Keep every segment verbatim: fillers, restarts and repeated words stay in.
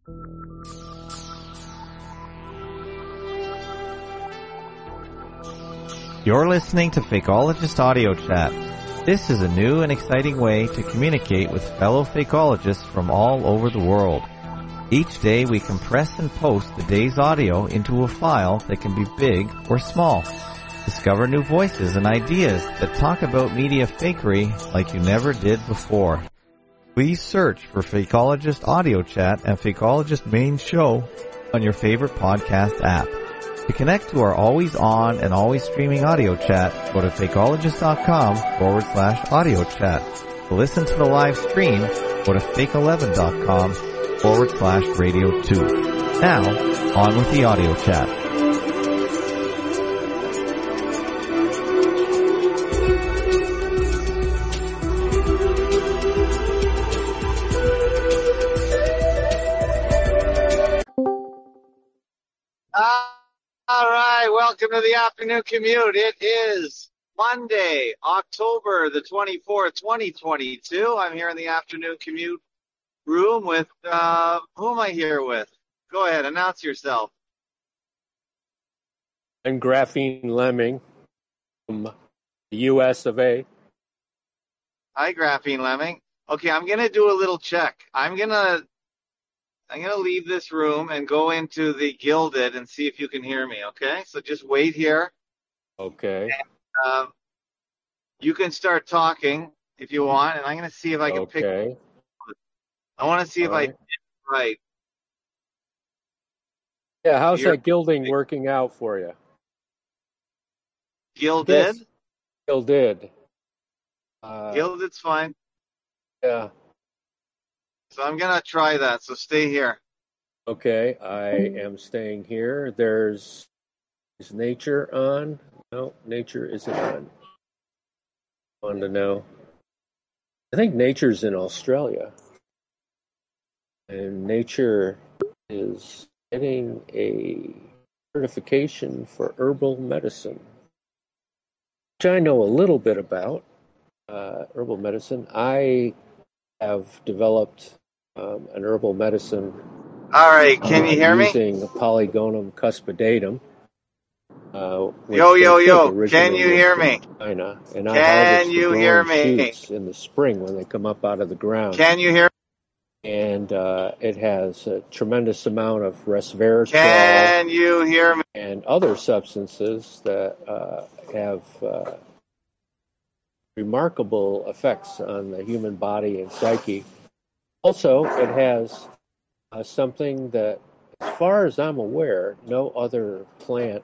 You're listening to Fakeologist Audio Chat. This is a new and exciting way to communicate with fellow fakeologists from all over the world. Each day we compress and post the day's audio into a file that can be big or small. Discover new voices and ideas that talk about media fakery like you never did before. Please search for Fakeologist Audio Chat and Fakeologist Main Show on your favorite podcast app. To connect to our always on and always streaming audio chat, go to fakeologist.com forward slash audio chat. To listen to the live stream, go to fake11.com forward slash radio two. Now, on with the audio chat. All right, welcome to the afternoon commute. It is Monday, October the twenty-fourth, twenty twenty-two. I'm here in the afternoon commute room with, uh, who am I here with? Go ahead, announce yourself. I'm Graphene Lemming from the U S of A. Hi, Graphene Lemming. Okay, I'm going to do a little check. I'm going to I'm going to leave this room and go into the Gilded and see if you can hear me, okay? So just wait here. Okay. And, um, you can start talking if you want, and I'm going to see if I can pick. Okay. I want to see if All I right. did it right. Yeah, how's You're- that gilding working out for you? Gilded? Yes. Gilded. Uh, Gilded's fine. yeah. So I'm going to try that, so stay here. Okay, I am staying here. There's is nature on? No, nature isn't on. I wanted to know. I think nature's in Australia. And nature is getting a certification for herbal medicine, which I know a little bit about. Uh, herbal medicine. I have developed um, an herbal medicine. All right, can you uh, hear me? Using Polygonum cuspidatum. Uh, which Yo, yo, they think yo, originally can you was hear from me? China, and I Can harvest the you growing hear me? shoots in the spring when they come up out of the ground. Can you hear And uh, it has a tremendous amount of resveratrol Can you hear me? and other substances that uh, have uh, remarkable effects on the human body and psyche. Also, it has uh, something that, as far as I'm aware, no other plant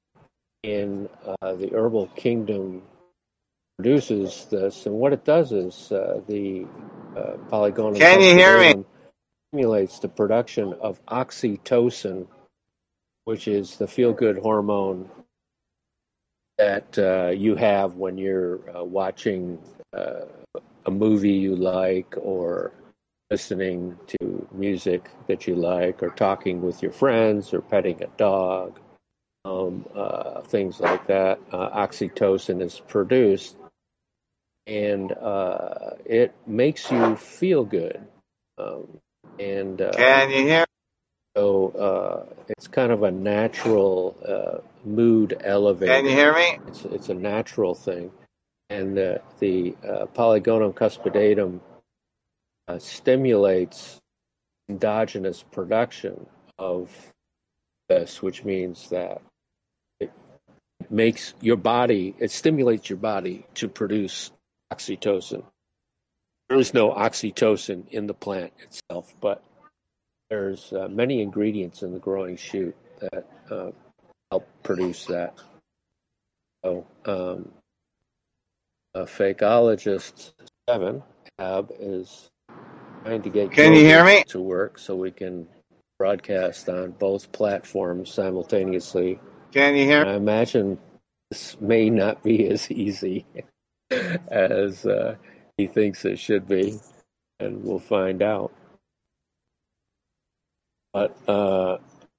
in uh, the herbal kingdom produces this. And what it does is uh, the uh, Polygonum Can you hear me? cuspidatum stimulates the production of oxytocin, which is the feel-good hormone that uh, you have when you're uh, watching uh, a movie you like, or listening to music that you like, or talking with your friends, or petting a dog, um, uh, things like that. Uh, oxytocin is produced, and uh, it makes you feel good. Um, and uh, Can you hear? So uh, it's kind of a natural uh, mood elevator. Can you hear me? It's it's a natural thing, and the the uh, Polygonum cuspidatum uh, stimulates endogenous production of this, which means that it makes your body, it stimulates your body to produce oxytocin. There is no oxytocin in the plant itself, but there's uh, many ingredients in the growing shoot that uh, help produce that. So, um, a Fakeologist seven, Ab, is trying to get Can you hear me? to work so we can broadcast on both platforms simultaneously. Can you hear? And I imagine this may not be as easy as uh, he thinks it should be, and we'll find out. But uh,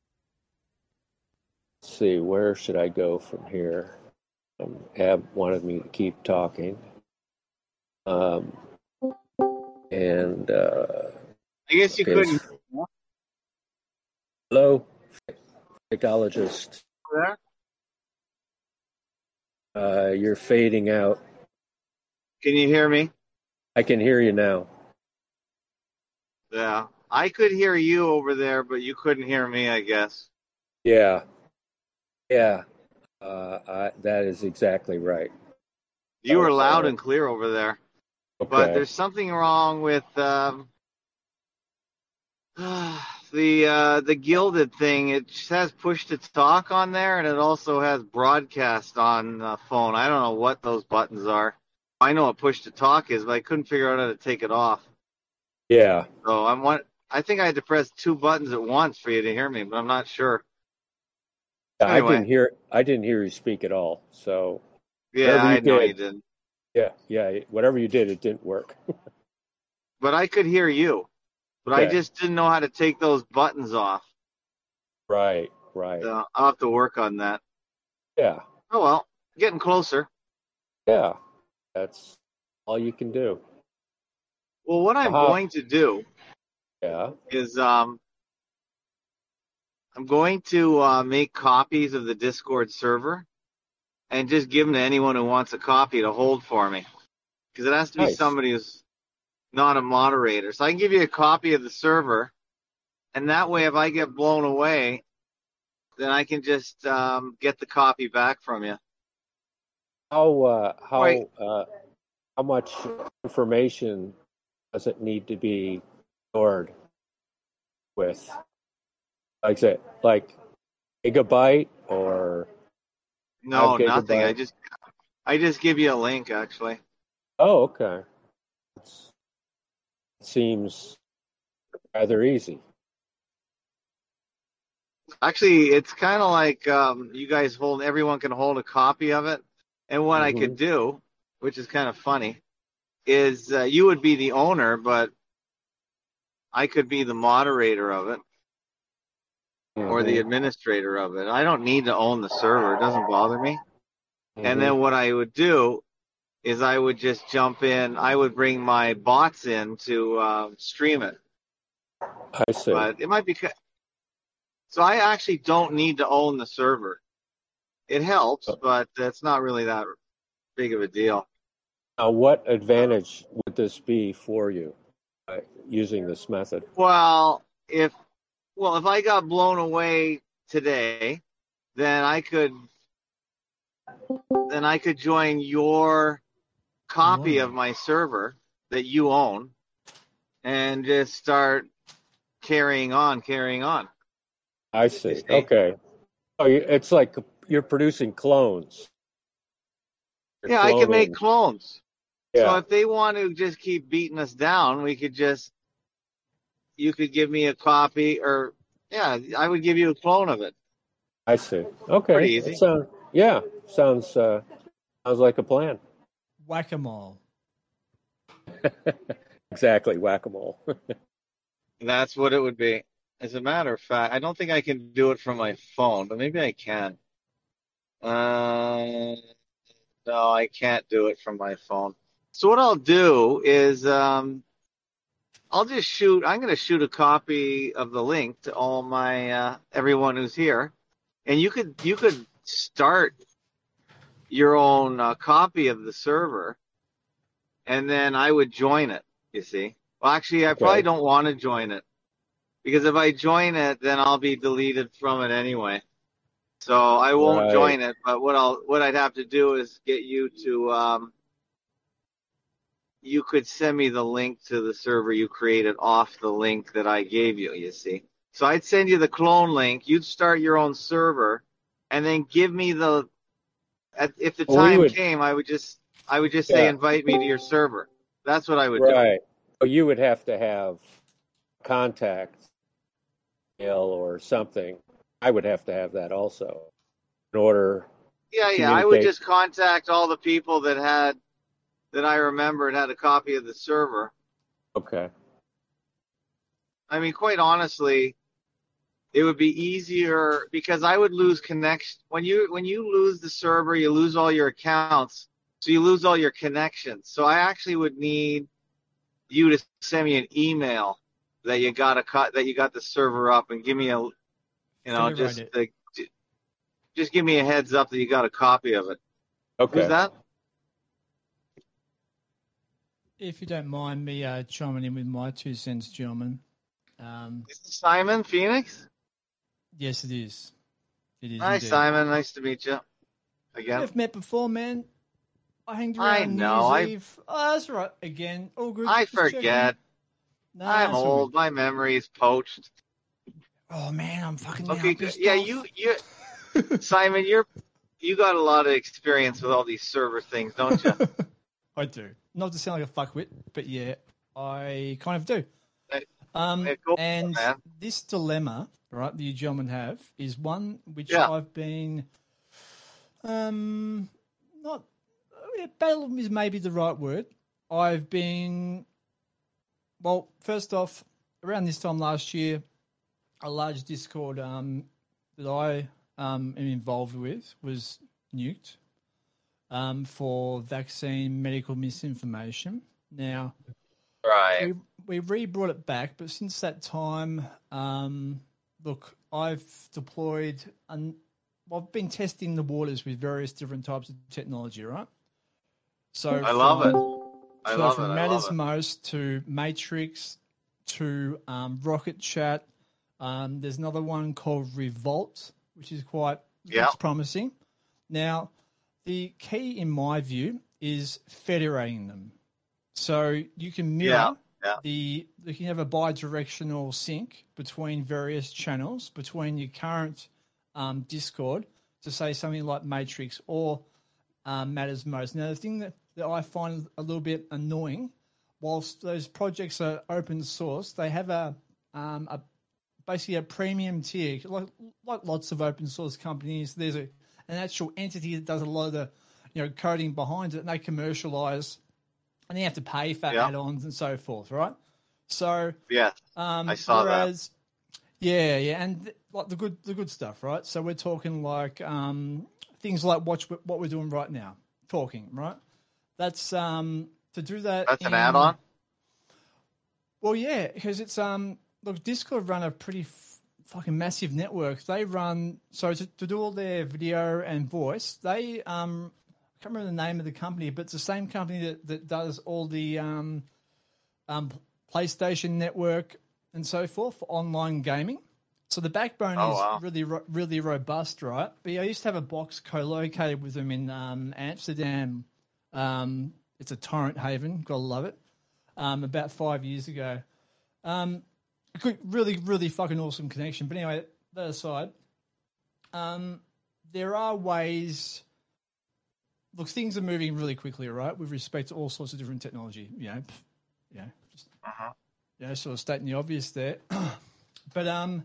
let's see, where should I go from here? Um, Ab wanted me to keep talking. Um, and uh, I guess you okay, couldn't. Hello, psychologist. There? Uh, you're fading out. Can you hear me? I can hear you now. Yeah. I could hear you over there, but you couldn't hear me, I guess. Yeah, yeah. Uh, I, that is exactly right. You Oh, were loud uh, and clear over there. But okay. there's something wrong with um, the uh, the Gilded thing. It has push to talk on there, and it also has broadcast on the phone. I don't know what those buttons are. I know what push to talk is, but I couldn't figure out how to take it off. Yeah. So I'm one. I think I had to press two buttons at once for you to hear me, but I'm not sure. I Anyway, didn't hear. I didn't hear you speak at all. So yeah, whatever you I know you did, didn't, yeah, yeah. Whatever you did, it didn't work. but I could hear you. But I Okay. just didn't know how to take those buttons off. Right. Right. So I'll have to work on that. Yeah. Oh well, getting closer. Yeah. That's all you can do. Well, what I'm How? going to do Yeah. is um, I'm going to uh, make copies of the Discord server and just give them to anyone who wants a copy to hold for me. Because it has to be Nice. somebody who's not a moderator. So I can give you a copy of the server, and that way, if I get blown away, then I can just um, get the copy back from you. How? Uh, Right. how? Uh, how much information does it need to be stored with? Like I said, like gigabyte or five No, nothing. I gigabyte? just I just give you a link, actually. Oh, okay. It's, it seems rather easy. Actually, it's kind of like um, you guys hold. Everyone can hold a copy of it. And what I Hmm. could do, which is kind of funny, is uh, you would be the owner, but I could be the moderator of it or the Hmm. administrator of it. I don't need to own the server. It doesn't bother me. And Hmm. then what I would do is I would just jump in. I would bring my bots in to uh, stream it. I see. But it might be so. I actually don't need to own the server. It helps, but it's not really that big of a deal. Now, what advantage would this be for you uh, using this method? Well, if well, if I got blown away today, then I could then I could join your Good copy of morning. my server that you own and just start carrying on, carrying on. I You see. see? Okay. Oh, you- it's like you're producing clones. You're Yeah, I can make cloning. clones. So Yeah, if they want to just keep beating us down, we could just you could give me a copy or yeah, I would give you a clone of it. I see. Okay. Pretty That easy. sounds, yeah, sounds, uh, sounds like a plan. Whack-a-mole. Exactly. Whack-a-mole. That's what it would be. As a matter of fact, I don't think I can do it from my phone, but maybe I can. Uh, no, I can't do it from my phone. So what I'll do is um, I'll just shoot. I'm going to shoot a copy of the link to all my uh, everyone who's here, and you could you could start your own uh, copy of the server, and then I would join it. You see? Well, actually, I probably Okay. don't want to join it because if I join it, then I'll be deleted from it anyway. So I won't Right. join it. But what I'll what I'd have to do is get you to um, you could send me the link to the server you created off the link that I gave you, you see. So I'd send you the clone link, you'd start your own server, and then give me the at, if the Well, we time would, came, I would just I would just say yeah, invite me to your server. That's what I would do. right. Well, you would have to have contact mail or something. I would have to have that also in order to Yeah, yeah, I would communicate. just contact all the people that had that I remembered had a copy of the server. Okay. I mean, quite honestly, it would be easier because I would lose connection when you when you lose the server, you lose all your accounts, so you lose all your connections. So I actually would need you to send me an email that you got a cut that you got the server up and give me a You know, Federate just it. uh, j- just give me a heads up that you got a copy of it. Okay. Who's that? If you don't mind me uh, chiming in with my two cents, gentlemen. Um, Is it Simon Phoenix? yes, it is. It is Hi, indeed. Simon. Nice to meet you again. We've met before, man. I hanged around I on New know, Year's I- Eve. Oh, that's all right. Again, all good. I Just checking. forget. No, I'm that's all old. good. My memory's poached. Oh man, I'm fucking Okay, now good. pissed Yeah, off. you, you, Simon, you're, you got a lot of experience with all these server things, don't you? I do. Not to sound like a fuckwit, but yeah, I kind of do. Hey, Um, hey, go for it, and man. this dilemma, right, that you gentlemen have, is one which Yeah. I've been, um, not, yeah, battle is maybe the right word. I've been, well, first off, around this time last year, a large Discord um, that I um, am involved with was nuked um, for vaccine medical misinformation. Now, Right. we we re-brought it back, but since that time, um, look, I've deployed and I've been testing the waters with various different types of technology, right? So I love from, it. I so love from it. I Matters love it. Most to Matrix to um, Rocket Chat. Um, there's another one called Revolt, which is quite Yeah. looks promising. Now, the key, in my view, is federating them. So you can mirror Yeah, yeah. the you can have a bi-directional sync between various channels between your current um, Discord to say something like Matrix or um, Matters Most. Now, the thing that, that I find a little bit annoying, whilst those projects are open source, they have a um, a basically a premium tier, like like lots of open source companies. There's a an actual entity that does a lot of the you know coding behind it, and they commercialize, and you have to pay for Yeah. add-ons and so forth, right? So, Yeah. um, I saw that. whereas, yeah, yeah, and th- like the good the good stuff, right? So we're talking like um, things like watch what we're doing right now, talking, right? That's um, to do that. That's an in- add-on? Well, yeah, because it's um look, Discord run a pretty f- fucking massive network. They run so to, to do all their video and voice. They um I can't remember the name of the company, but it's the same company that, that does all the um um PlayStation Network and so forth for online gaming. So the backbone Oh, is wow. really ro- really robust, right? But yeah, I used to have a box co-located with them in um, Amsterdam. Um, it's a torrent haven, gotta love it. Um, about five years ago. Um, good, really, really fucking awesome connection. But anyway, that aside, um, there are ways. Look, things are moving really quickly, right? With respect to all sorts of different technology. You know, pff, you know, just Uh-huh. you know, sort of stating the obvious there. But um,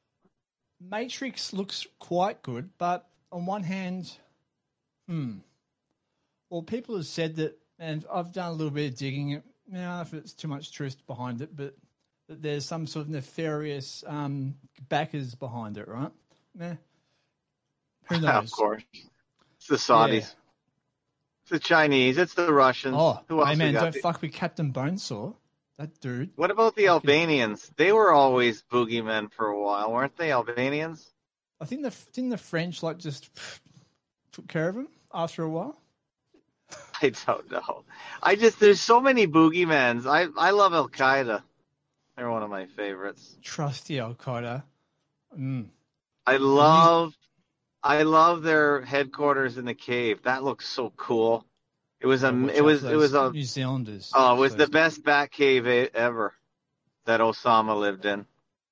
Matrix looks quite good. But on one hand, hmm. Well, people have said that, and I've done a little bit of digging. You know, if it's too much truth behind it, but that there's some sort of nefarious um, backers behind it, right? Nah. Who knows? Of course. It's the Saudis. Yeah. It's the Chinese. It's the Russians. Oh, Who else hey we man, got? don't The- fuck with Captain Bonesaw. That dude. What about the Fucking- Albanians? They were always boogeymen for a while, weren't they, Albanians? I think the didn't the French like just took care of him after a while. I don't know. I just there's so many boogeymans. I I love Al Qaeda. They're one of my favorites. Trusty Al Qaeda. Mm. I love I love their headquarters in the cave. That looks so cool. It was a Watch it out was for it those was a New Zealanders. oh it was the Those- best bat cave e- ever that Osama lived in.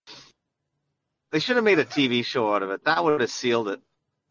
They should have made a T V show out of it. That would have sealed it.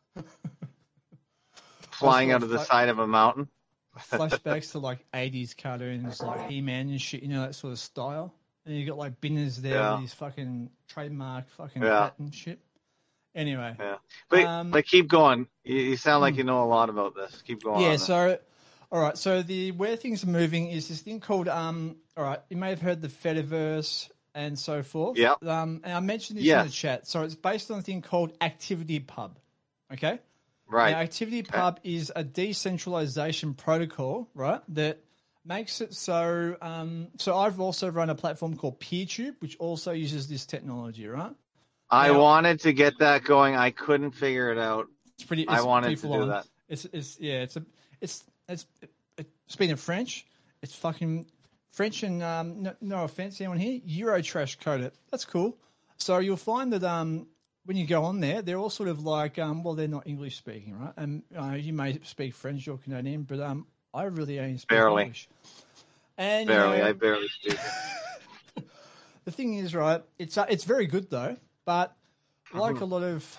Flying Also, out of the fu- side of a mountain. flashbacks to like eighties cartoons like He-Man and shit, you know, that sort of style. And you got like Binners there Yeah. with his fucking trademark fucking Yeah. hat and shit. Anyway. Yeah. But Um, but keep going. You, you sound like hmm. you know a lot about this. Keep going. Yeah, on this. so all right, so the where things are moving is this thing called um all right, you may have heard the Fediverse and so forth. Yep. Um and I mentioned this Yes. in the chat. So it's based on a thing called ActivityPub. Okay? Right. Now, ActivityPub is a decentralization protocol, right? That makes it so. Um, so I've also run a platform called PeerTube, which also uses this technology, right? I Now- wanted to get that going. I couldn't figure it out. It's pretty. It's I wanted pretty to full do on. that. It's it's yeah. It's a it's it's it, speaking of French, it's fucking French and um no, no offense anyone here, Eurotrash coded. That's cool. So you'll find that um when you go on there, they're all sort of like um well they're not English speaking, right? And uh, you may speak French or Canadian, but um I really only speak Barely. English. And Barely. you know, I barely speak it. the thing is, right? It's uh, it's very good though, but like Mm-hmm. a lot of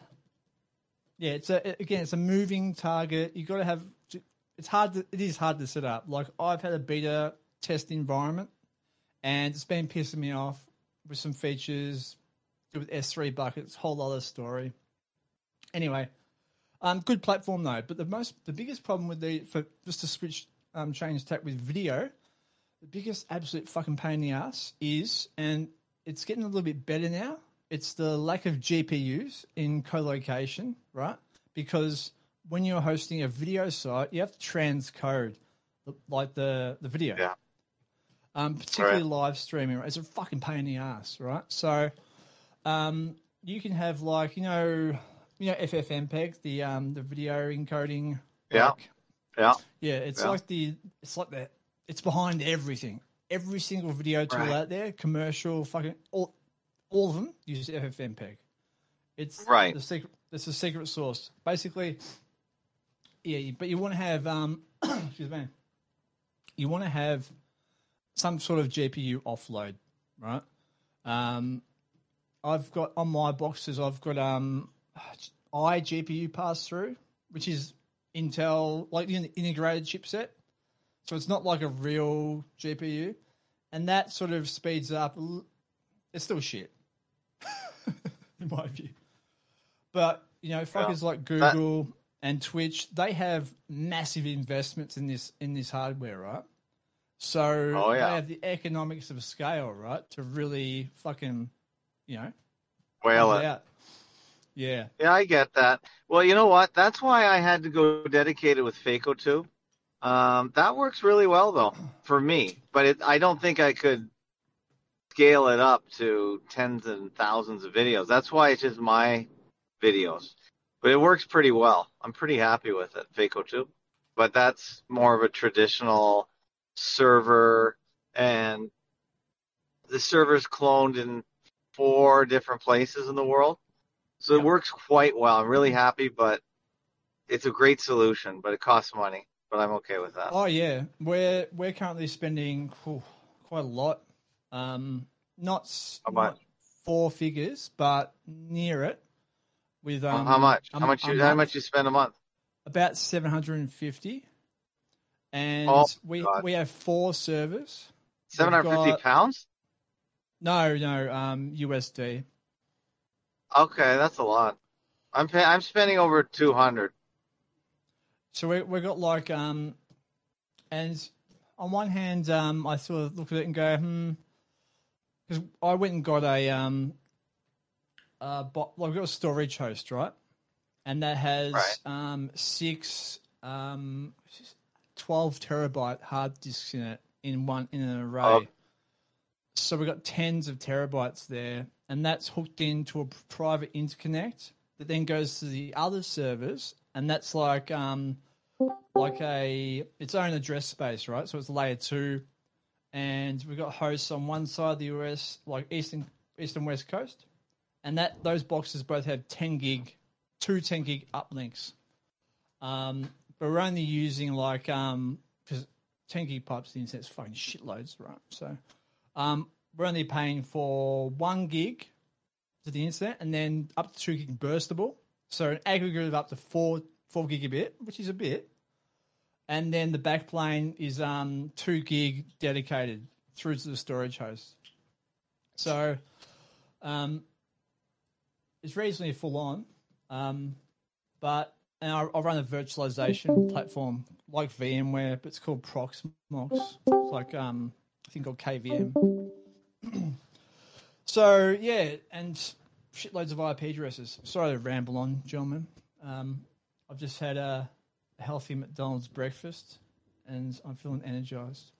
yeah, it's a again, it's a moving target. You got to have. It's hard. To, it is hard to set up. Like I've had a beta test environment, and it's been pissing me off with some features with S three buckets. Whole other story. Anyway, um, good platform though. But the most, the biggest problem with the for just to switch, um, change tack with video, the biggest absolute fucking pain in the ass is, and it's getting a little bit better now. It's the lack of G P Us in co-location, right? Because when you're hosting a video site, you have to transcode the, like the, the video. Yeah. Um, particularly Right. live streaming. Right? It's a fucking pain in the ass, right? So um, you can have like, you know, you know F F M P E G, the um, the video encoding. Yeah. Like, Yeah. yeah, it's Yeah. like the it's like that. It's behind everything. Every single video tool Right. out there, commercial, fucking all, all of them use F F M P E G. It's Right. the secret. It's a secret source. Basically, yeah. But you want to have um, excuse me. You want to have some sort of G P U offload, right? Um, I've got on my boxes. I've got um, iGPU pass through, which is Intel like the integrated chipset. So it's not like a real G P U, and that sort of speeds up. a l- It's still shit, in my view. But you know, fuckers like Google and Twitch, they have massive investments in this in this hardware, right? So Oh, yeah. they have the economics of scale, right, to really fucking, you know, Whale pump it. out. Yeah, Yeah, I get that. Well, you know what? That's why I had to go dedicated with Faco too. Um, that works really well though for me, but it, I don't think I could scale it up to tens and thousands of videos. That's why it's just my videos, but it works pretty well. I'm pretty happy with it, Faco two. But that's more of a traditional server, and the server's cloned in four different places in the world. So Yep. it works quite well. I'm really happy, but it's a great solution, but it costs money. But I'm okay with that. Oh yeah, we're we're currently spending whew, quite a lot. Um, not s- How not much? four figures, but near it. With um, How much? a- How much? a You, how month, much you spend a month? about seven hundred and fifty, and Oh, we God. we have four servers. Seven hundred fifty got- pounds? No, no, um, U S D. Okay, that's a lot. I'm pay, I'm spending over two hundred. So we we got like um, and on one hand, um, I sort of look at it and go, hmm, because I went and got a um, uh, bo- like I've got a storage host, right? And that has Right. um six um twelve terabyte hard disks in it in one in an array. Oh. So we've got tens of terabytes there, and that's hooked into a private interconnect that then goes to the other servers, and that's like um like a its own address space, right? So it's layer two, and we've got hosts on one side of the U S, like eastern east and west coast, and that those boxes both have ten gig, two ten gig uplinks. Um, but we're only using like um because ten gig pipes the internet's fucking shitloads, right? So um we're only paying for one gig to the internet, and then up to two gig burstable. So an aggregate of up to four four gigabit, which is a bit. And then the backplane is um two gig dedicated through to the storage host. So um it's reasonably full on. Um but and I, I run a virtualization platform like VMware, but it's called Proxmox. It's like um I think called K V M. So yeah, and shitloads of I P addresses. Sorry to ramble on, gentlemen. Um, I've just had a, a healthy McDonald's breakfast, and I'm feeling energized.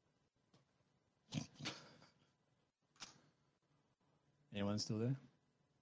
Anyone still there?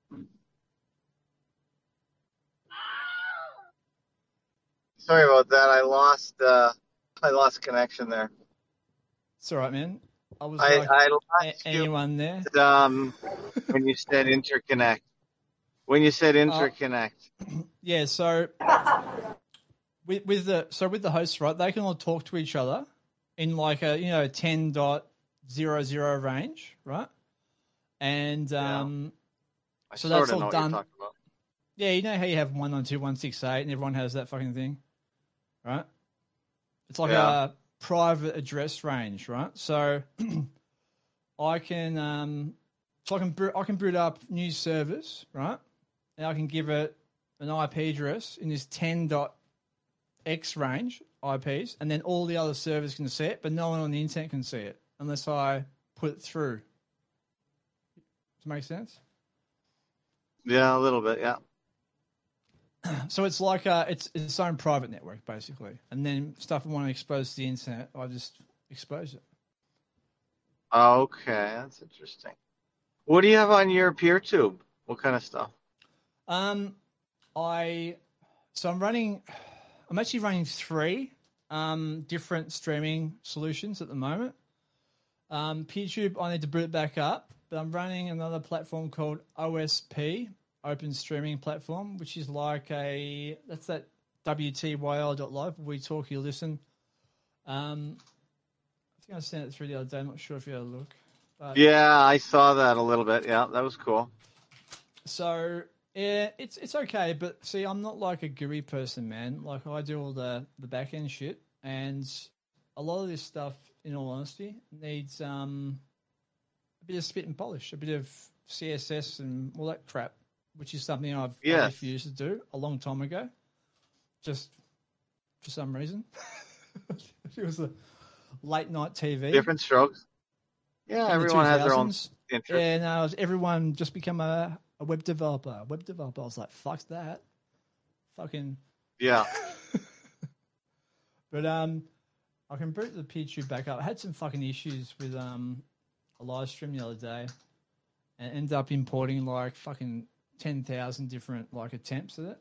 Sorry about that. I lost. Uh, I lost connection there. It's all right, man. I was I like, I a- lost you anyone there? um, when you said interconnect. When you said interconnect. Yeah, so with with the so with the hosts, right, they can all talk to each other in like a you know ten dot zero zero range, right? And um, I so sort that's of all know what you're done. talking about. Yeah, you know how you have one nine two one six eight, and everyone has that fucking thing, right? It's like Yeah. a private address range, right? So I can um, so I can boot, I can boot up new servers, right? And I can give it an I P address in this ten dot x range I Ps, and then all the other servers can see it, but no one on the internet can see it unless I put it through. Does it make sense? Yeah, a little bit. Yeah. So it's like uh, it's, it's its own private network basically, and then stuff I want to expose to the internet, I just expose it. Okay, that's interesting. What do you have on your PeerTube? What kind of stuff? Um, I so I'm running. I'm actually running three um different streaming solutions at the moment. Um, PeerTube, I need to boot it back up, but I'm running another platform called O S P, Open Streaming Platform, which is like a that's that W T Y L dot live. We talk, you listen. Um, I think I sent it through the other day. I'm not sure if you had a look. But, Yeah, I saw that a little bit. Yeah, that was cool. So yeah, it's it's okay, but see, I'm not like a G U I person, man. Like I do all the the back end shit, and a lot of this stuff, in all honesty, needs um a bit of spit and polish, a bit of C S S and all that crap, which is something I've I Yes. refused to do a long time ago, just for some reason. It was a late night T V. Different strokes. Yeah, in everyone the has their own two thousands. interest. Yeah, no, it was- everyone just become a, a web developer. Web developer. I was like, fuck that. Fucking. Yeah. But um, I can boot the PeerTube back up. I had some fucking issues with um a live stream the other day, and ended up importing like fucking ten thousand different like attempts at it.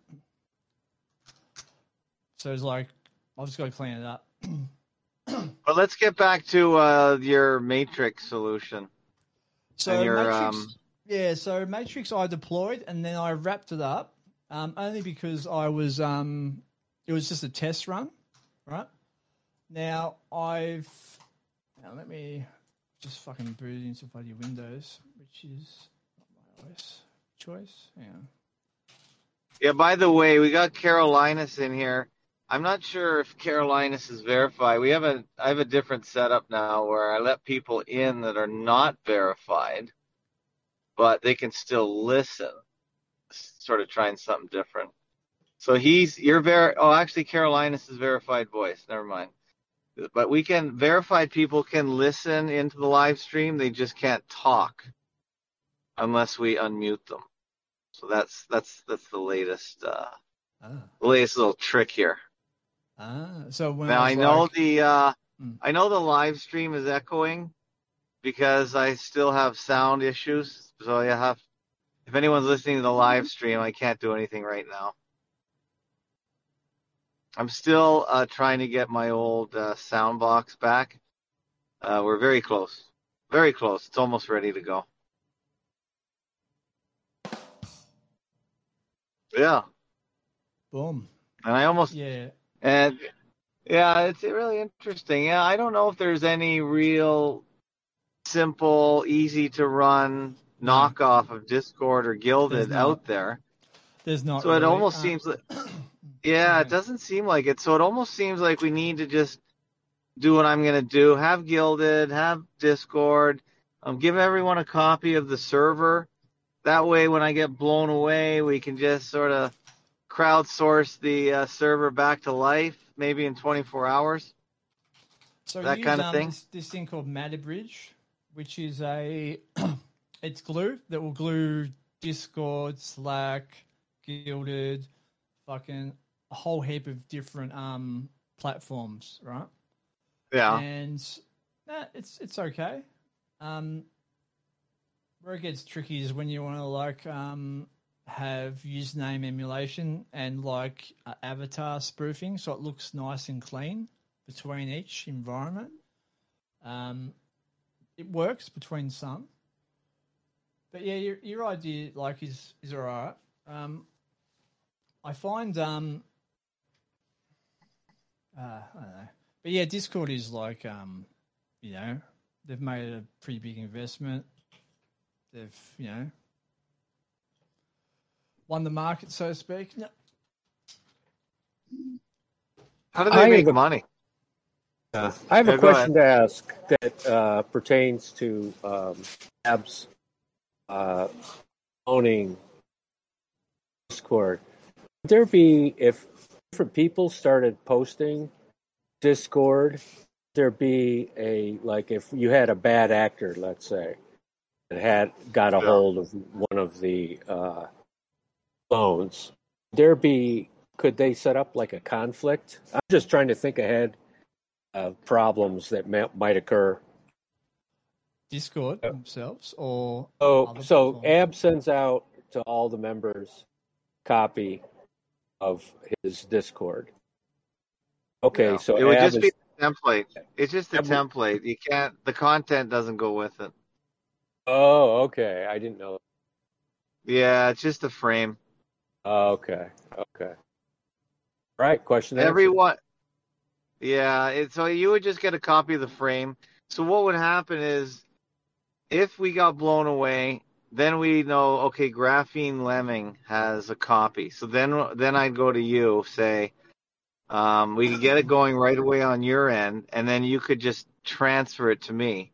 So it's like I've just got to clean it up. But let's get back to uh, your Matrix solution. So and your, Matrix, um, yeah. So Matrix, I deployed and then I wrapped it up, um, only because I was, um, it was just a test run, right? Now I've, now let me just fucking boot it into bloody Windows, which is not my O S choice. Yeah. Yeah, by the way, we got Carolinus in here. I'm not sure if Carolinus is verified. We have a I have a different setup now where I let people in that are not verified, but they can still listen. Sort of trying something different. So he's you're ver oh actually Carolinus is verified voice. Never mind. But we can verified people can listen into the live stream. They just can't talk unless we unmute them. So that's that's that's the latest uh, Ah. the latest little trick here. Ah. So when Now I, I was know like, the uh, Mm. I know the live stream is echoing because I still have sound issues. So you have if anyone's listening to the live stream, I can't do anything right now. I'm still uh, trying to get my old uh, sound box back. Uh, we're very close, very close. It's almost ready to go. Yeah, boom. and I almost Yeah. and yeah, it's really interesting. Yeah, I don't know if there's any real simple, easy to run No. knockoff of Discord or Gilded There's not. out there. There's not So it really. almost Uh, seems like, yeah, it doesn't seem like it. So it almost seems like we need to just do what I'm going to do. Have Gilded, have Discord, um, give everyone a copy of the server. That way, when I get blown away, we can just sort of crowdsource the uh, server back to life, maybe in twenty-four hours. So That use kind of um, thing. This, this thing called Matterbridge, which is a it's glue that will glue Discord, Slack, Gilded, fucking a whole heap of different um platforms, right? Yeah. And nah, it's it's okay. Um, where it gets tricky is when you want to like um, have username emulation and like uh, avatar spoofing, so it looks nice and clean between each environment. Um, it works between some, but yeah, your your idea like is is alright. Um, I find um, uh, I don't know, but yeah, Discord is like um, you know, they've made a pretty big investment. They've you know won the market, so to speak. No. How do they I make have a, money? uh, I have Yeah, a go question to ask that uh, pertains to um, Ab's uh, owning Discord. Would there be, if different people started posting Discord, would there be a, like if you had a bad actor, let's say, that had got a Yeah. hold of one of the uh, phones, would there be, could they set up like a conflict? I'm just trying to think ahead of problems that may, might occur. Discord Uh, themselves or So, other so platforms. Ab sends out to all the members copy of his Discord. Okay, Yeah. so It would Ab just be is a template. It's just a Ab, template. You can't. The content doesn't go with it. oh, okay. I didn't know. Yeah, it's just a frame. Oh, okay, okay. Right. Question answered. Everyone. Yeah. It, so you would just get a copy of the frame. So what would happen is, if we got blown away, then we know. Okay, Graphene Lemming has a copy. So then, then I'd go to you, say, um, we could get it going right away on your end, and then you could just transfer it to me.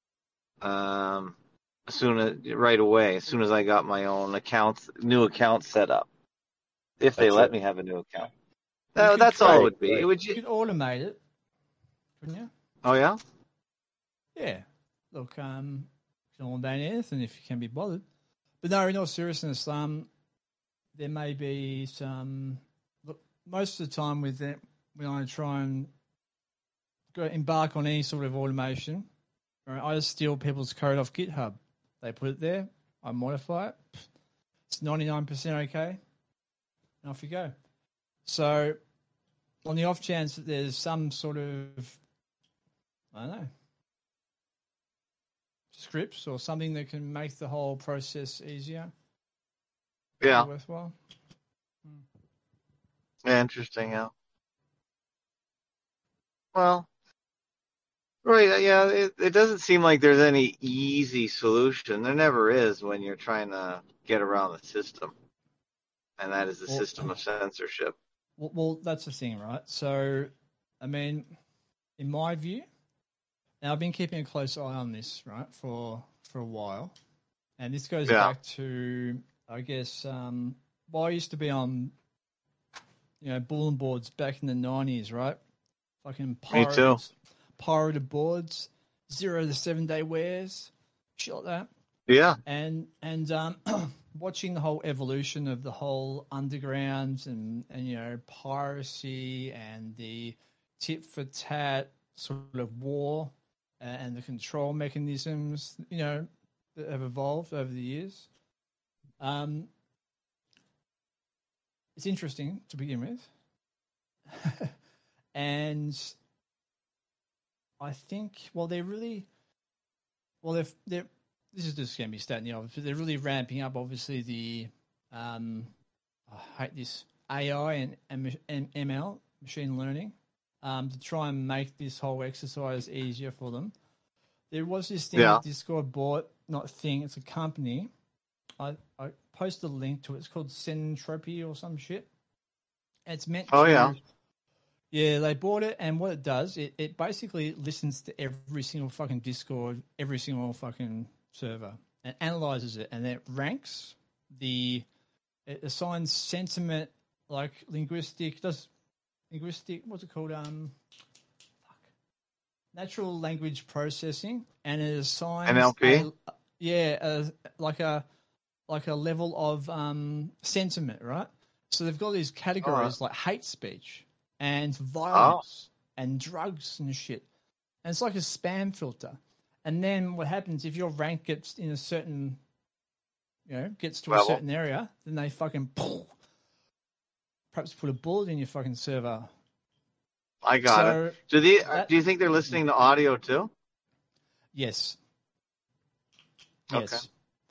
Um, as soon as right away, as soon as I got my own account, new account set up, if they That's let it. me have a new account. You No, could that's all it Right. would be. Right. It would. you Ju- could automate it, couldn't you? oh yeah. Yeah. Look, um, you can automate anything if you can be bothered. But no, in all seriousness, um, there may be some. Look, most of the time with it, when I try and go embark on any sort of automation, right, I just steal people's code off GitHub. They put it there. I modify it. It's ninety-nine percent okay, and off you go. So, on the off chance that there's some sort of, I don't know, scripts or something that can make the whole process easier, Yeah. worthwhile. Yeah, interesting. Yeah. Well, right. Yeah. It, it doesn't seem like there's any easy solution. There never is when you're trying to get around the system, and that is the Well, system of censorship. well, well, that's the thing, right? So, I mean, in my view, now I've been keeping a close eye on this, right, for for a while, and this goes Yeah. back to, I guess, um, well, I used to be on, you know, bulletin boards back in the nineties, right? Fucking Me pirated, too. pirated boards, zero to seven day wears, shit like that. Yeah. And and um, watching the whole evolution of the whole underground and and you know piracy and the tit for tat sort of war and the control mechanisms, you know, that have evolved over the years. Um, it's interesting to begin with, and I think, well, they're really, well, they're they're. This is just going to be stating the obvious, but they're really ramping up, obviously, the, um, I hate this, A I and, and, and M L, machine learning, um, to try and make this whole exercise easier for them. There was this thing Yeah. that Discord bought, not thing, it's a company. I, I posted a link to it. It's called Centropy or some shit. It's meant Oh to... yeah. Yeah, they bought it, and what it does, it, it basically listens to every single fucking Discord, every single fucking server, and analyzes it, and it ranks the, it assigns sentiment, like linguistic, does linguistic, what's it called? Um, fuck, natural language processing, and it assigns N L P. a, yeah, a, like a like a level of um sentiment, right? So they've got these categories like hate speech and violence and drugs and shit. And it's like a spam filter. And then what happens if your rank gets in a certain, you know, gets to a Level. certain area, then they fucking perhaps put a bullet in your fucking server. I got So it. Do they? that- Do you think they're listening to audio too? Yes. Okay. Yes. That's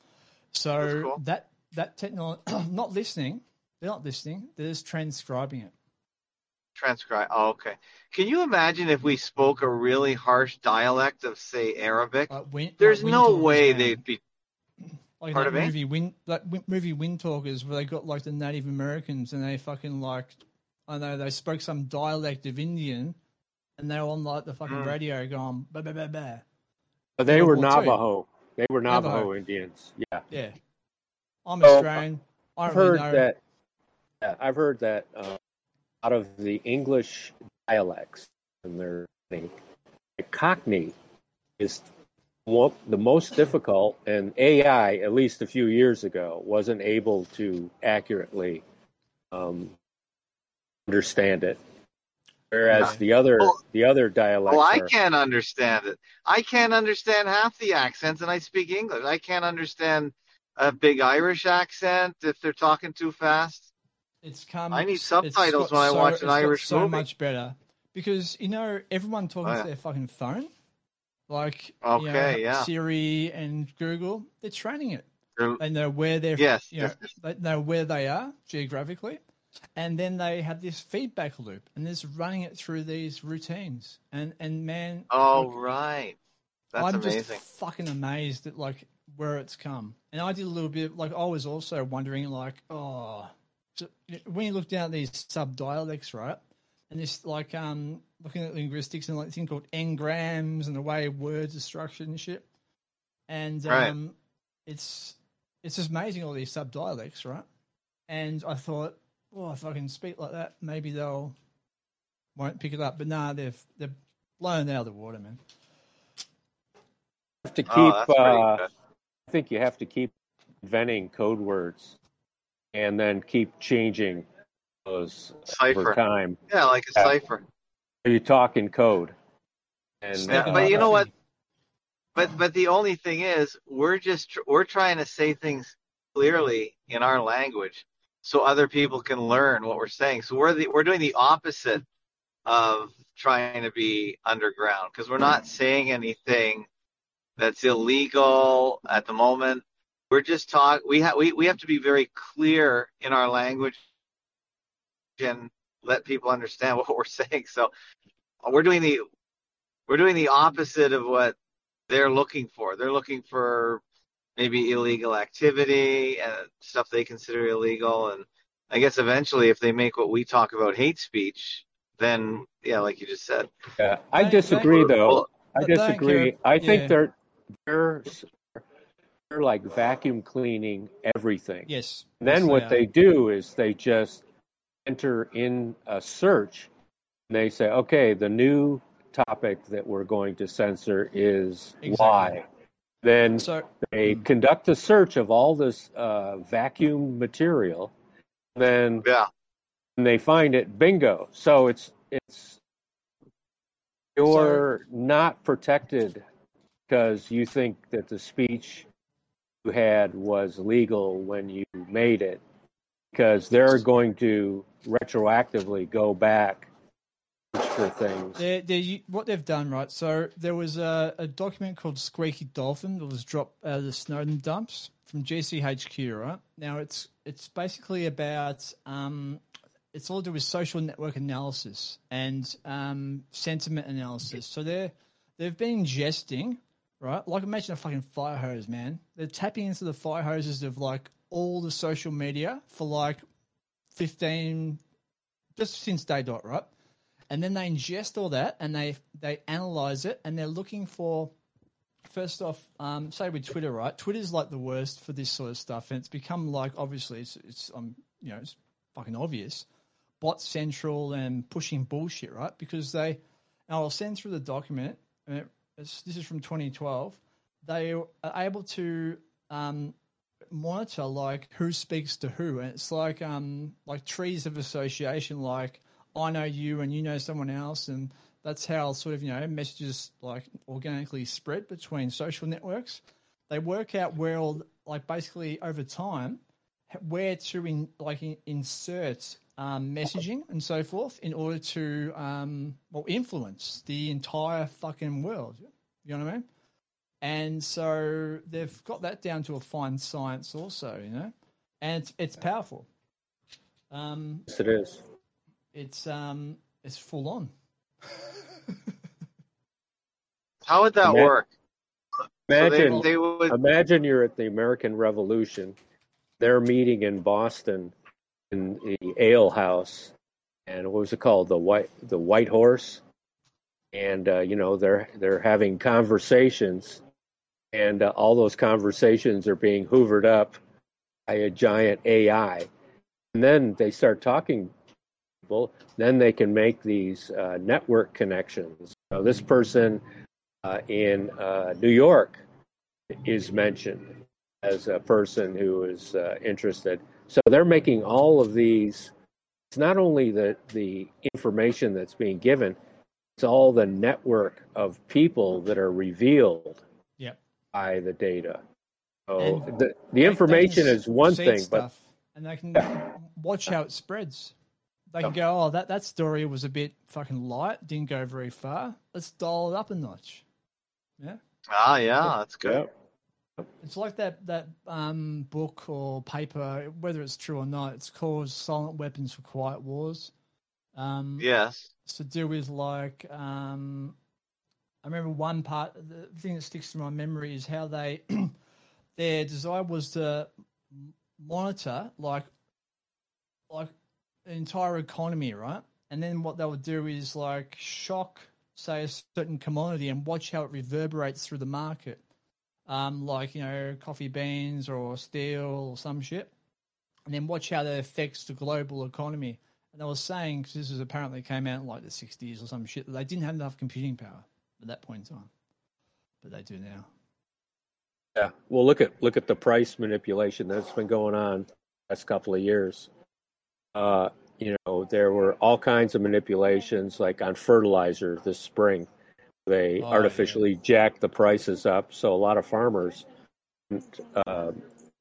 So cool. that that technology, not listening, they're not listening. They're just transcribing it. Transcribe. Oh, okay. Can you imagine if we spoke a really harsh dialect of, say, Arabic? Like wind, There's like no Wind Talkers, way man. they'd be. Like Pardon that me? movie, Wind, like win- movie Wind Talkers, where they got like the Native Americans and they fucking like, I know they spoke some dialect of Indian, and they were on like the fucking Mm. radio going bah bah bah bah. But they were World War Two. Navajo. They were Navajo, Navajo. Indians. Yeah. Yeah, I'm So, Australian. I I've don't really heard know. that. Yeah, I've heard that uh, out of the English dialects, and they're the Cockney is one, the most difficult, and A I, at least a few years ago, wasn't able to accurately um, understand it. Whereas Yeah. the other Well- the other dialects Well, I are can't understand it. I can't understand half the accents, and I speak English. I can't understand a big Irish accent if they're talking too fast. It's come. I need it's subtitles got when I so, watch an it's got Irish so movie. much better because you know everyone talking Oh, yeah. to their fucking phone, like Okay, you know, yeah. Siri and Google. They're training it. They're- They know where they're. Yes, You know, yes, yes. they know where they are geographically, and then they have this feedback loop, and they're just running it through these routines. And and man, Oh, like, right. That's I'm amazing. just fucking amazed at like where it's come. And I did a little bit like I was also wondering like, oh, so, when you look down at these sub dialects, right? And this like um looking at linguistics and like a thing called engrams and the way words are structured and shit. And um Right. it's it's just amazing all these sub dialects, right? And I thought, well, if I can speak like that, maybe they'll won't pick it up. But nah, they've they're blown out of the water, man. have to keep. Oh, that's pretty uh, good. I think you have to keep inventing code words, and then keep changing those over Cipher. time. Yeah, like a Yeah. cipher. You talk in code, and Yeah, uh, but you know what? Steganography. But but the only thing is, we're just tr- we're trying to say things clearly in our language, so other people can learn what we're saying. So we're the we're doing the opposite of trying to be underground because we're not saying anything that's illegal at the moment. We're just talk. We have we, we have to be very clear in our language and let people understand what we're saying. So we're doing the we're doing the opposite of what they're looking for. They're looking for maybe illegal activity and stuff they consider illegal. And I guess eventually, if they make what we talk about hate speech, then yeah, like you just said. yeah, I They- disagree. they- Though Well, I they don't care. disagree. I think Yeah. they're they're they're like vacuum cleaning everything. Yes. Then yes, what are. they do is they just enter in a search, and they say, okay, the new topic that we're going to censor is Exactly. Y. Then So they Mm. conduct a search of all this uh, vacuum material. Then yeah. when they find it, bingo. So it's it's you're not protected because you think that the speech you had was legal when you made it, because they're going to retroactively go back for things. they're, they're, what they've done, right? So there was a, a document called Squeaky Dolphin that was dropped out of the Snowden dumps from G C H Q, right? Now it's it's basically about um, it's all to do with social network analysis and um, sentiment analysis. So they're they've been ingesting, right? Like imagine a fucking fire hose, man. They're tapping into the fire hoses of like all the social media for like fifteen, just since day dot, right? And then they ingest all that and they they analyze it and they're looking for, first off, um, say with Twitter, right? Twitter's like the worst for this sort of stuff, and it's become like obviously it's it's um you know it's fucking obvious, bot central and pushing bullshit, right? Because they, and I'll send through the document. And it, it's, this is from twenty twelve. They are able to um, monitor like who speaks to who, and it's like um like trees of association, like I know you and you know someone else, and That's how sort of, you know, messages like organically spread between social networks. They work out where, all, like basically over time, where to in, like in, insert um, messaging and so forth in order to um, well influence the entire fucking world. You know what I mean? And so they've got that down to a fine science also, you know, and it's, it's powerful. Um, Yes, it is. It's um, it's full on. How would that Ima- work? Imagine, so they, they would. imagine you're at the American Revolution. They're meeting in Boston in the ale house, and what was it called? The white, the White Horse. And uh, you know, they're they're having conversations, and uh, all those conversations are being hoovered up by a giant A I. And then they start talking to people. Then they can make these uh, network connections. So this person uh, in uh, New York is mentioned as a person who is uh, interested. So they're making all of these. It's not only the the information that's being given. It's all the network of people that are revealed Yep. by the data. So And the, the they- information they can is one seed thing, stuff, and they can watch how it spreads. They can go, oh, that, that story was a bit fucking light, didn't go very far. Let's dial it up a notch. Yeah. Ah, yeah, that's but good. yeah, It's like that that um, book or paper, whether it's true or not. It's called "Silent Weapons for Quiet Wars." Um, Yes. It's to do with like um, I remember one part. The thing that sticks to my memory is how they their desire was to monitor like like the entire economy, right? And then what they would do is like shock, say, a certain commodity and watch how it reverberates through the market. Um, like, you know, coffee beans or steel or some shit. And then watch how that affects the global economy. And they were saying, because this was apparently came out in like the sixties or some shit, that they didn't have enough computing power at that point in time. But they do now. yeah. Well, look at look at the price manipulation that's been going on the last couple of years. Uh, you know, there were all kinds of manipulations, like on fertilizer this spring. They Oh, artificially jacked the prices up, so a lot of farmers uh,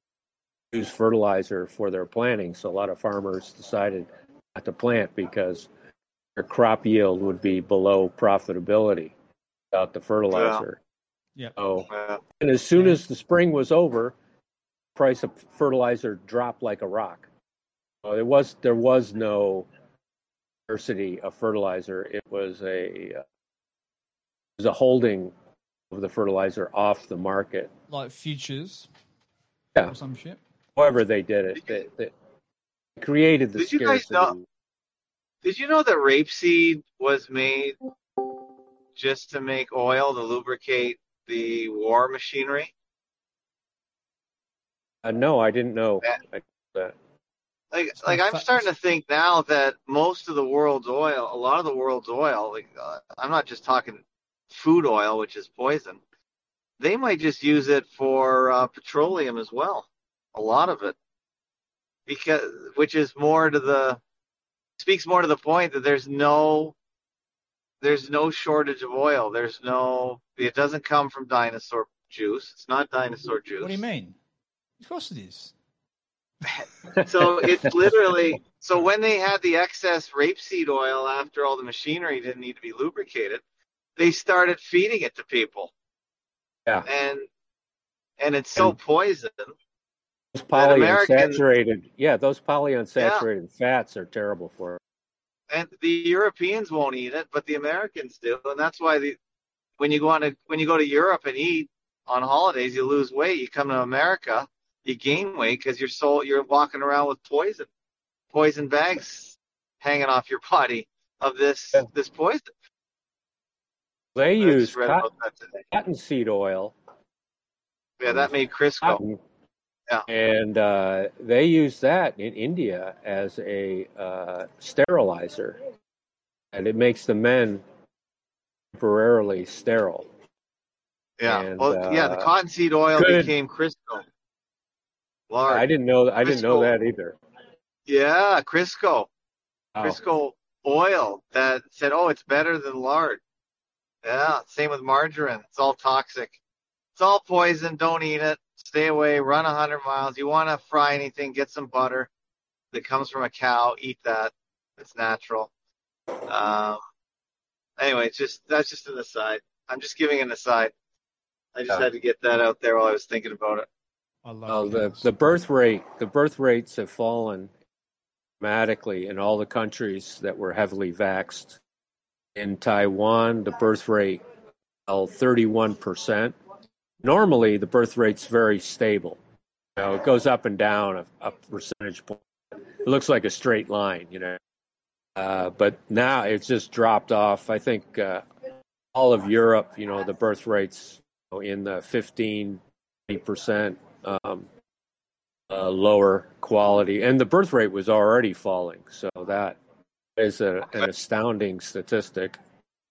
use fertilizer for their planting. So a lot of farmers decided not to plant because their crop yield would be below profitability without the fertilizer. Yep. So, Yeah. and as soon And- as the spring was over, the price of fertilizer dropped like a rock. So there was there was no scarcity of fertilizer. It was a uh, it was a holding of the fertilizer off the market. Like futures Yeah. or some shit. However they did it, they, they created the Did you guys scarcity. know? Did you know that rapeseed was made just to make oil to lubricate the war machinery? Uh, no, I didn't know Yeah. I, that. Like, It's like not I'm fa- starting to think now that most of the world's oil, a lot of the world's oil, like uh, I'm not just talking food oil, which is poison. They might just use it for uh, petroleum as well. A lot of it, because which is more to the speaks more to the point that there's no there's no shortage of oil. There's no it doesn't come from dinosaur juice. It's not dinosaur juice. What do you mean? Of course it is. So it's literally so when they had the excess rapeseed oil after all the machinery didn't need to be lubricated, they started feeding it to people. Yeah. And and it's so And- poison. Those That American- polyunsaturated, yeah, those polyunsaturated fats are terrible for it. And the Europeans won't eat it, but the Americans do. And that's why the when you go on a, when you go to Europe and eat on holidays, you lose weight. You come to America, you gain weight because you're so you're walking around with poison, poison bags hanging off your body of this Yeah. this poison. They I use just read cotton, about that today. cottonseed oil. Yeah, that made Crisco. Cotton, Yeah. And uh, they use that in India as a uh, sterilizer, and it makes the men temporarily sterile. Yeah. And, Well, yeah, the uh, cottonseed oil good. became Crisco. I Large. didn't know. I didn't know Crisco. that either. Yeah, Crisco. Wow. Crisco oil that said, oh, it's better than lard. Yeah, same with margarine. It's all toxic. It's all poison. Don't eat it. Stay away. Run one hundred miles. You want to fry anything, get some butter that comes from a cow. Eat that. It's natural. Um, anyway, it's just that's just an aside. I'm just giving an aside. I just Yeah. had to get that out there while I was thinking about it. I love Well, the, cows. the birth rate, the birth rates have fallen dramatically in all the countries that were heavily vaxxed. In Taiwan, the birth rate fell thirty-one percent. Normally, the birth rate's very stable. You know, it goes up and down a, a percentage point. It looks like a straight line, you know. Uh, but now it's just dropped off. I think uh, all of Europe, you know, the birth rates you know, in the fifteen, twenty percent um, uh, lower quality. And the birth rate was already falling. So that is a, an astounding statistic.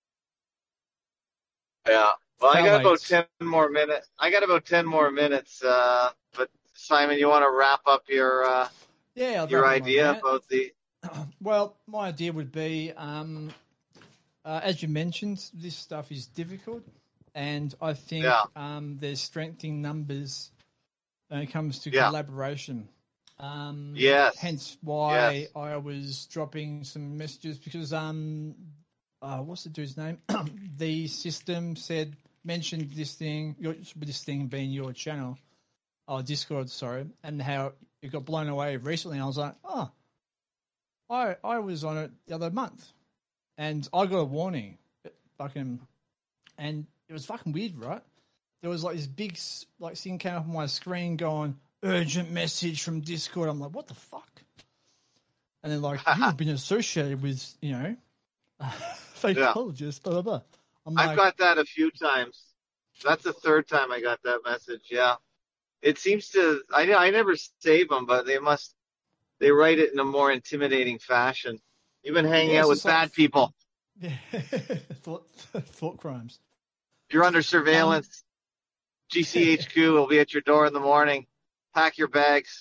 Yeah. Well, I got about Phthalates. ten more minutes. I got about ten more minutes. Uh, but Simon, you want to wrap up your uh, Yeah, I'll your wrap up my idea rant. about the? Well, my idea would be, um, uh, as you mentioned, this stuff is difficult, and I think Yeah. um, there's strength in numbers when it comes to Yeah. collaboration. Um, Yes. Hence why Yes. I was dropping some messages because, um, uh, what's the dude's name? The system said mentioned this thing, your, this thing being your channel, oh Discord, sorry, and how it got blown away recently. I was like, oh, I I was on it the other month, and I got a warning, fucking, and it was fucking weird, right? There was like this big s- like thing came up on my screen going urgent message from Discord. I'm like, what the fuck? And then like you've been associated with you know fakeologists, blah blah blah. I'm I've like, got that a few times. That's the third time I got that message. Yeah. It seems to. I I never save them, but they must. They write it in a more intimidating fashion. You've been hanging yeah, out it's with just like bad people. yeah, thought thought crimes. You're under Um, surveillance. G C H Q will be at your door in the morning. Pack your bags.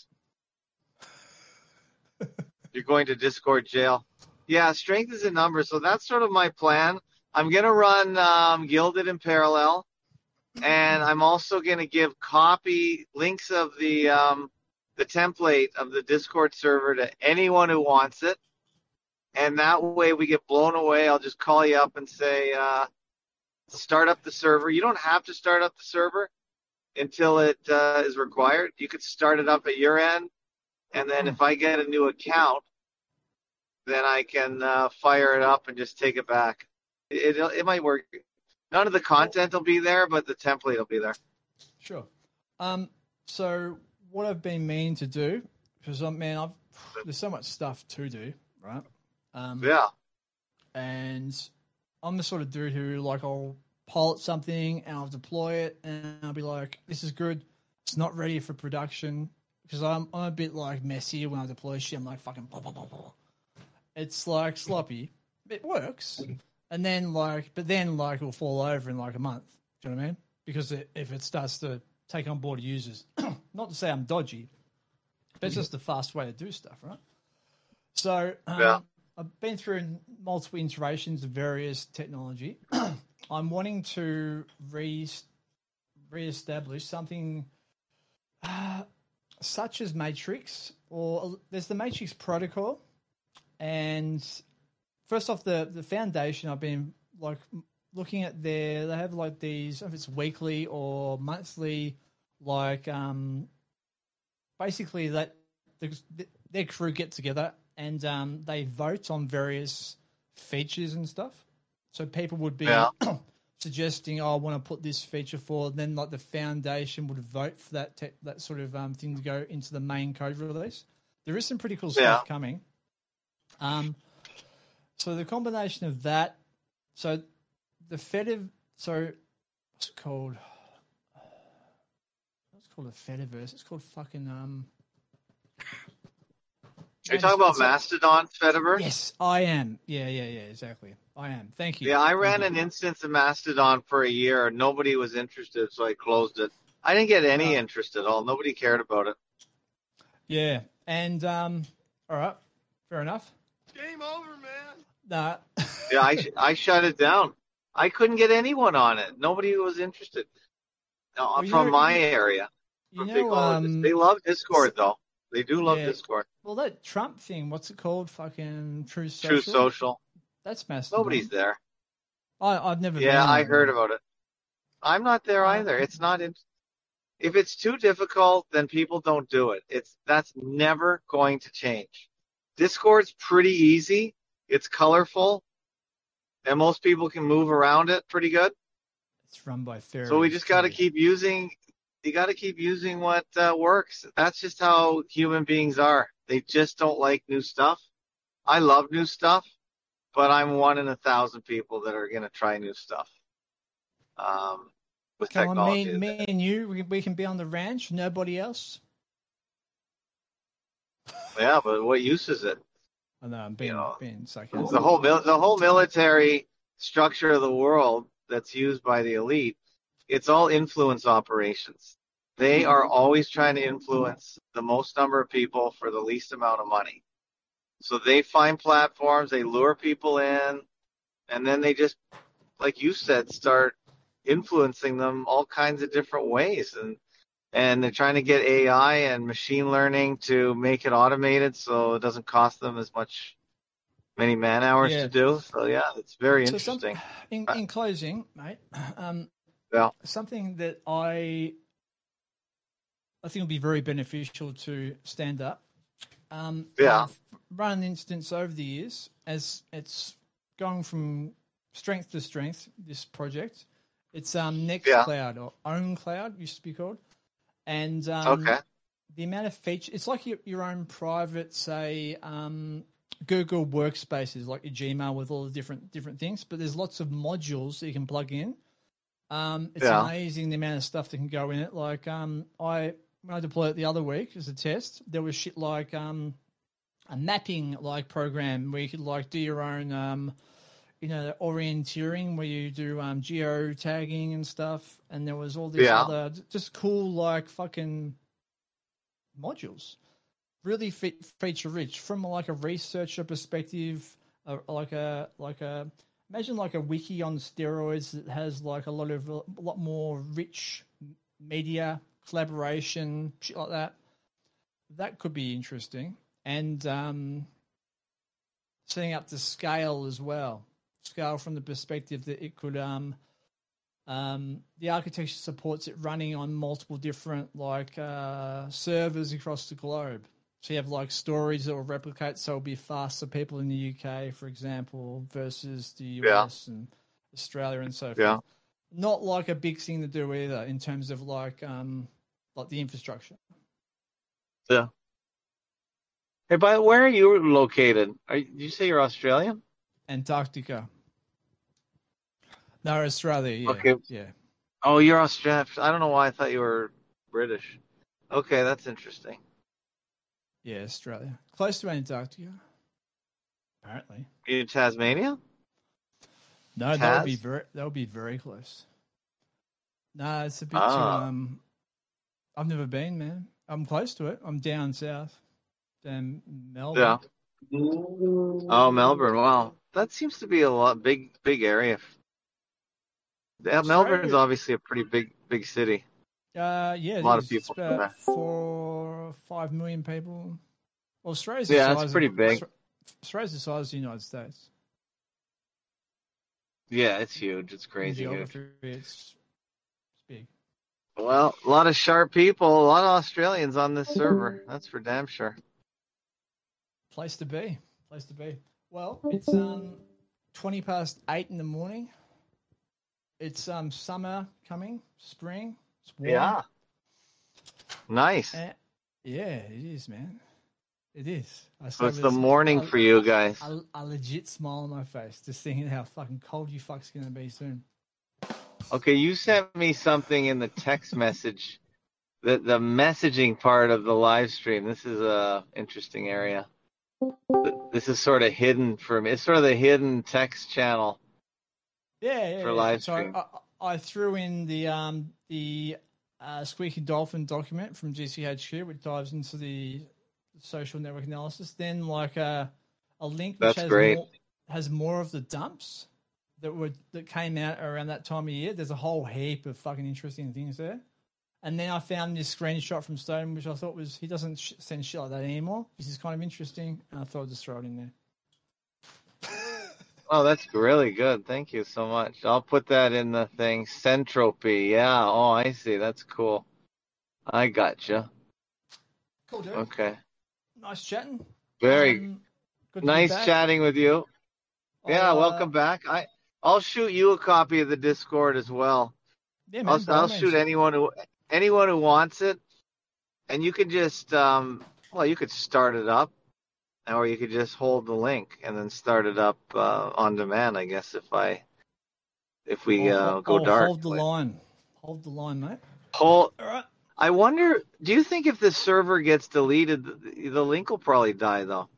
You're going to Discord jail. Yeah, strength is in numbers. So that's sort of my plan. I'm going to run um, Gilded in parallel. And I'm also going to give copy links of the um, the template of the Discord server to anyone who wants it. And that way we get blown away. I'll just call you up and say, uh, start up the server. You don't have to start up the server until it uh, is required. You could start it up at your end. And then if I get a new account, then I can uh, fire it up and just take it back. It, it, it might work. None of the content will be there, but the template will be there. Sure. Um, so what I've been meaning to do, because I'm man, I've there's so much stuff to do, right? Um, Yeah. and I'm the sort of dude who like I'll pilot something and I'll deploy it and I'll be like, this is good. It's not ready for production because I'm I'm a bit like messy when I deploy shit. I'm like fucking blah, blah, blah, blah. It's like sloppy. It works. And then like, but then like it'll fall over in like a month. Do you know what I mean? Because it, if it starts to take on board users, not to say I'm dodgy, but it's just the fast way to do stuff, right? So um, Yeah. I've been through multiple iterations of various technology. I'm wanting to re reestablish something uh, such as Matrix, or there's the Matrix protocol, and first off, the the foundation I've been like looking at their they have like these, if it's weekly or monthly, like um basically that the, their crew get together and um they vote on various features and stuff. So people would be Yeah. suggesting, oh, I want to put this feature forward. Then like the foundation would vote for that te- that sort of um thing to go into the main code release. There is some pretty cool stuff Yeah. coming. Um. So the combination of that, so the Fediv, so what's it called? What's it called a Fediverse? It's called fucking um. Are you talking about it's like- Mastodon Fediverse? Yes, I am. Yeah, yeah, yeah, exactly. I am. Thank you. Yeah, I Thank ran you. an instance of Mastodon for a year. Nobody was interested, so I closed it. I didn't get any Uh, interest at all. Nobody cared about it. Yeah, and um, all right, fair enough. Game over, man. Nah. Yeah, I sh- I shut it down. I couldn't get anyone on it. Nobody was interested. No, Well, you from know, my you, area, you from know, Fakeologists. They um, love s- Discord though. They do love yeah. Discord. Well, that Trump thing, what's it called? Fucking True True Social. Social. That's Nobody's Mastodon. there. I I've never Yeah, been I on heard there. about it. I'm not there Uh, either. It's not in. If it's too difficult, then people don't do it. It's that's never going to change. Discord's pretty easy. It's colorful, and most people can move around it pretty good. it's run by So we fairies just got to too. keep using. You got to keep using what uh, works. That's just how human beings are. They just don't like new stuff. I love new stuff, but I'm one in a thousand people that are going to try new stuff um, with Come on, me, technology. me and you, we, we can be on the ranch. Nobody else. Yeah, but what use is it? I know I'm You being know, being the sarcastic. whole the whole military structure of the world that's used by the elite, it's all influence operations. They are always trying to influence the most number of people for the least amount of money. So they find platforms, they lure people in, and then they just, like you said, start influencing them all kinds of different ways. And and they're trying to get A I and machine learning to make it automated so it doesn't cost them as much many man hours to Yeah. do. So yeah, it's very So some interesting. in Uh, in closing, mate, um, Yeah, something that I I think will be very beneficial to stand up. Um, yeah, I've run an instance over the years as it's going from strength to strength. This project, it's um yeah. Nextcloud or OwnCloud used to be called, and um, Okay. the amount of features. It's like your, your own private, say, um, Google Workspaces, like your Gmail with all the different different things. But there's lots of modules that you can plug in. Um, it's Yeah, amazing the amount of stuff that can go in it. Like um, I when I deployed it the other week as a test, there was shit like um, a mapping like program where you could like do your own um, you know, orienteering where you do um, geo tagging and stuff. And there was all this yeah, other just cool like fucking modules, really fe- feature rich from like a researcher perspective, uh, like a like a imagine like a wiki on steroids that has like a lot of a lot more rich media collaboration, shit like that. That could be interesting, and um, setting up to scale as well. Scale from the perspective that it could um, um, the architecture supports it running on multiple different like uh, servers across the globe. So you have like stories that will replicate, so it'll be fast for people in the U K, for example, versus the yeah, U S and Australia and so yeah, forth. Not like a big thing to do either in terms of like um, like the infrastructure. yeah. Hey, by where are you located? Are, did you say you're Australian? Antarctica, no, Australia, yeah, Okay. yeah, Oh, you're Australian. I don't know why I thought you were British. Okay, that's interesting. yeah, Australia, close to Antarctica, apparently. You in Tasmania? No, that would be Taz? very that would be very close. No, it's a bit too. Ah. Um, I've never been, man. I'm close to it. I'm down south, down Yeah. Melbourne. Oh, Melbourne. Wow. That seems to be a lot big big area. Yeah, Melbourne's Australia, obviously a pretty big big city. uh, yeah, A it lot of is. It's people about there. four, five million people. Well, Australia's the Yeah, it's size of pretty big. Australia's the size of the United States Yeah, it's huge. It's in crazy huge. geography. It's, it's big. Well, a lot of sharp people, a lot of Australians on this server. That's for damn sure. Place to be. Place to be. Well, it's um twenty past eight in the morning. It's um summer coming, spring. It's warm. Yeah. Nice. And, yeah, it is, man. It is. I So say it's the with morning a, for you guys. a, a legit smile on my face, just thinking how fucking cold you fuck's gonna be soon. Okay, you sent me something in the text message. The the messaging part of the live stream. This is a interesting area. This is sort of hidden for me. It's sort of the hidden text channel Yeah, yeah, for yeah. live So I, stream. I, I threw in the um the uh, Squeaky Dolphin document from G C H Q, which dives into the social network analysis. Then like a a link which That's has great. more has more of the dumps that were that came out around that time of year. There's a whole heap of fucking interesting things there. And then I found this screenshot from Stone, which I thought was, he doesn't sh- send shit like that anymore. This is kind of interesting, and I thought I'd just throw it in there. Oh, that's really good. Thank you so much. I'll put that in the thing. Centropy. Yeah. Oh, I see. That's cool. I gotcha. Cool, dude. Okay. Nice chatting. Very um, good to nice be back. chatting with you. I'll, Yeah, uh, welcome back. I I'll shoot you a copy of the Discord as well. Yeah, man. I'll, by all I'll means. shoot anyone who anyone who wants it, and you can just um well you could start it up, or you could just hold the link and then start it up uh, on demand. I guess if I if we I'll, uh, go I'll dark. hold the line. Hold the line, mate. Hold. All right. I wonder. Do you think if the server gets deleted, the, the link will probably die though?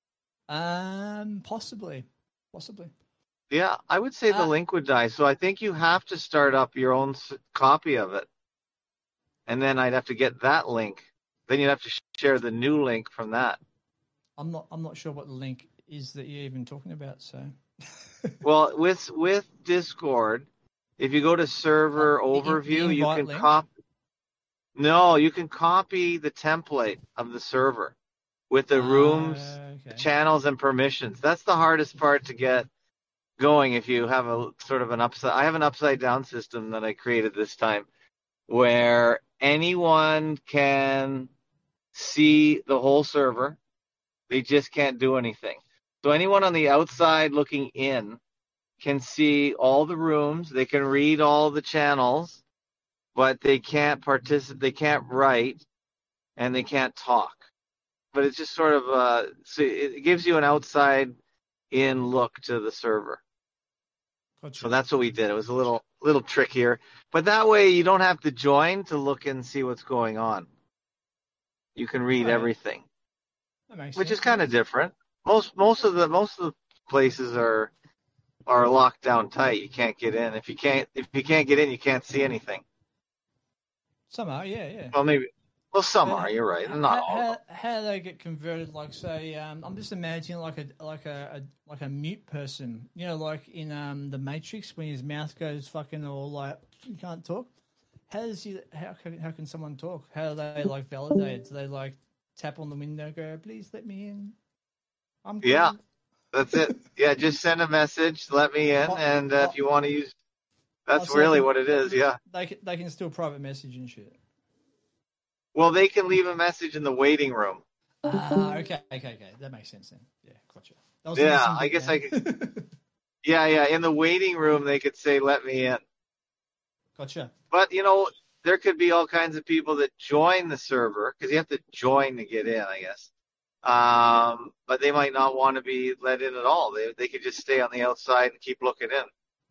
Um, possibly, possibly. Yeah, I would say the Uh, link would die. So I think you have to start up your own s- copy of it. And then I'd have to get that link. Then you'd have to sh- share the new link from that. I'm not. I'm not sure what the link is that you're even talking about. So. Well, with with Discord, if you go to server Oh, the in- overview, the you invite can link? copy. No, you can copy the template of the server with the rooms, Uh, the okay. channels, and permissions. That's the hardest part to get going if you have a sort of an upside. I have an upside down system that I created this time, where anyone can see the whole server. They just can't do anything. So anyone on the outside looking in can see all the rooms. They can read all the channels, but they can't participate. They can't write, and they can't talk. But it's just sort of uh, so it gives you an outside in look to the server. Gotcha. So that's what we did. It was a little little trickier, but that way you don't have to join to look and see what's going on. You can read Right. everything, That makes which sense. is kind of different. Most most of the most of the places are are locked down tight. You can't get in. If you can't if you can't get in, you can't see anything. Some are, yeah, yeah. Well, maybe. Well, some But are. You're right. How, Not all. how, Of them. how do they get converted? Like, say, um, I'm just imagining like a like a, a like a mute person. You know, like in um the Matrix when his mouth goes fucking all like you can't talk. How does he? How can how can someone talk? How do they like validate? Do they like tap on the window, go, please let me in? I'm cool. Yeah, that's it. Yeah, just send a message. Let me in, Oh, and uh, oh, if you want to use, oh, that's so they really can- what it is. Yeah. They can, they can still private message and shit. Well, they can leave a message in the waiting room. Ah, okay, okay, okay. That makes sense then. Yeah, gotcha. That was the Yeah, missing I bit, guess man. I could. Yeah, yeah. In the waiting room, they could say, "Let me in." Gotcha. But you know, there could be all kinds of people that join the server because you have to join to get in, I guess. Um, but they might not want to be let in at all. They they could just stay on the outside and keep looking in.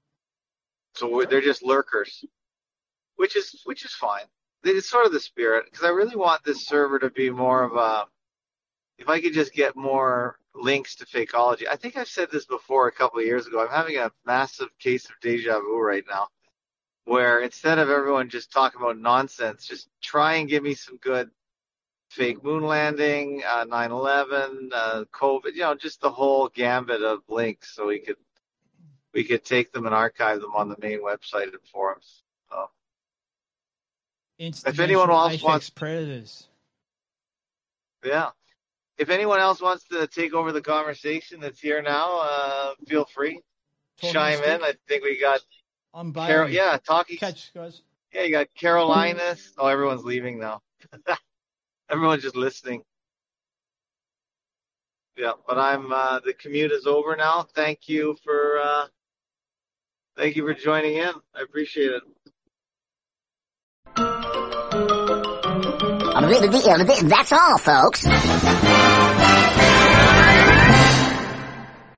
So we're, they're just lurkers, which is which is fine. It's sort of the spirit because I really want this server to be more of a. If I could just get more links to Fakeology. I think I've said this before a couple of years ago. I'm having a massive case of deja vu right now, where instead of everyone just talking about nonsense, just try and give me some good fake moon landing, uh, nine eleven, uh, COVID, you know, just the whole gambit of links, so we could we could take them and archive them on the main website and forums. So, if anyone Interdimensional else Apex wants, Predators. yeah, if anyone else wants to take over the conversation that's here now, uh, feel free, Talking chime stick. in. I think we got I'm Carol, bailing. yeah, talking. Catch, guys. Yeah, you got Carolinus. Oh, everyone's leaving now. Everyone's just listening. Yeah, but I'm uh, the commute is over now. Thank you for uh, thank you for joining in. I appreciate it. That's all, folks.